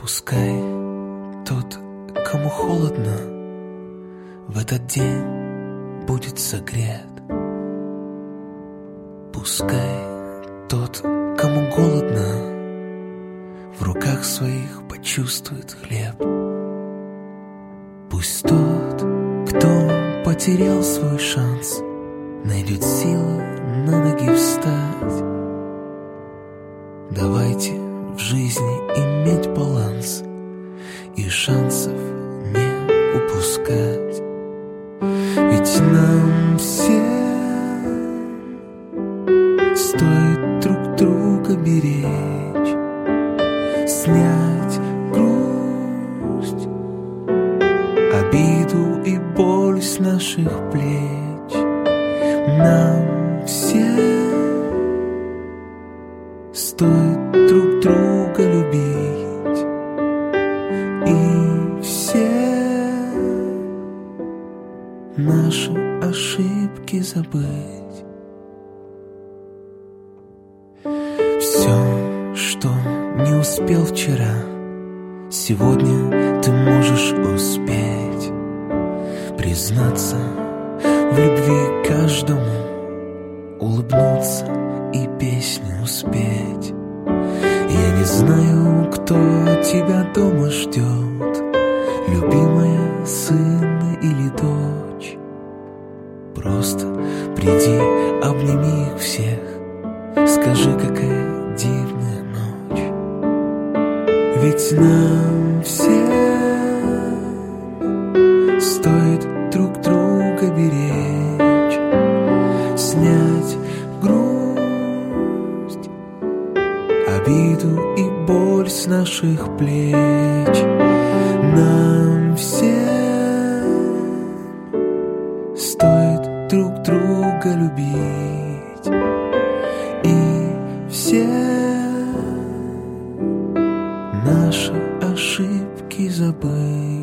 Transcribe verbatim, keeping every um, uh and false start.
Пускай тот, кому холодно, в этот день будет согрет. Пускай тот, кому голодно, в руках своих почувствует хлеб. Пусть тот, кто потерял свой шанс, найдет силы на ноги встать. Давайте в жизни иметь баланс и шансов не упускать. Ведь нам всем стоит друг друга беречь, снять грусть, обиду и боль с наших плеч. Нам всем стоит друг друга любить и все наши ошибки забыть. Все, что не успел вчера, сегодня ты можешь успеть. Признаться в любви каждому, улыбнуться и песню спеть. Я не знаю, кто тебя дома ждет, любимая, сын или дочь. Просто приди, обними их всех, скажи, какая дивная ночь. Ведь нам всем стоит друг друга беречь, снять грусть, обиду и боль с наших плеч. Нам всем стоит друг друга любить и все наши ошибки забыть.